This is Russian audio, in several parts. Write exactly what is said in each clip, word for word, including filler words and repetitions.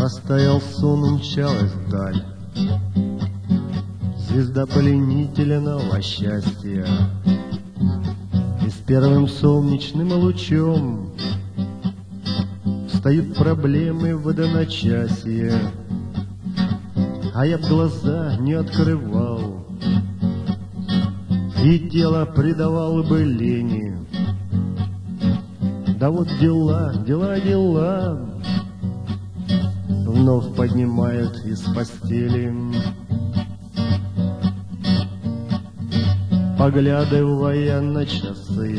Растаял сон, умчалась вдаль звезда пленительного счастья, и с первым солнечным лучом встают проблемы в одночасье, а я б глаза не открывал и тело предавал бы лени. Да вот дела, дела, дела вновь поднимают из постели. Поглядывая на часы,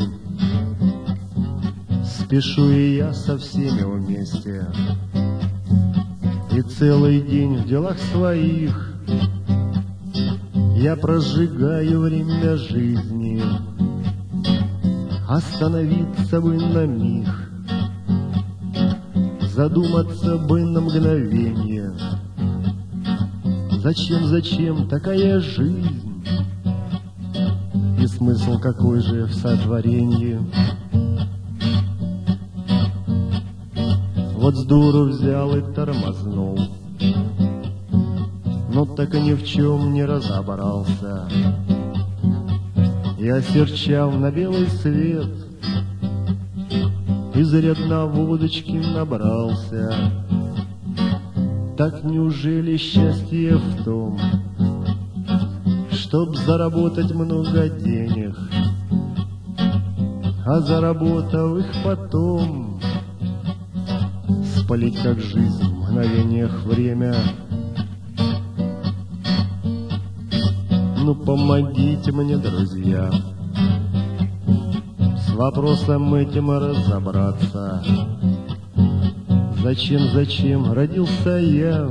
спешу и я со всеми вместе, и целый день в делах своих я прожигаю время жизни. Остановиться бы на миг, задуматься бы на мгновение. Зачем, зачем такая жизнь? И смысл какой же в сотворении? Вот с дуру взял и тормознул, но так и ни в чем не разобрался. Я серчал на белый свет, изрядно водочки набрался. Так неужели счастье в том, чтоб заработать много денег, а заработав их потом спалить как жизнь в мгновениях время? Ну помогите мне, друзья, с вопросом этим разобраться. Зачем, зачем родился я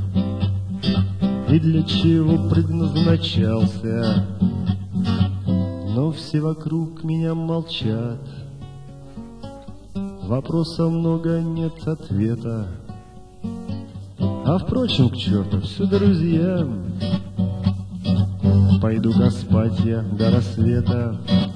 и для чего предназначался? Но все вокруг меня молчат, вопросов много, нет ответа. А впрочем, к черту все, друзья, пойду-ка спать я до рассвета.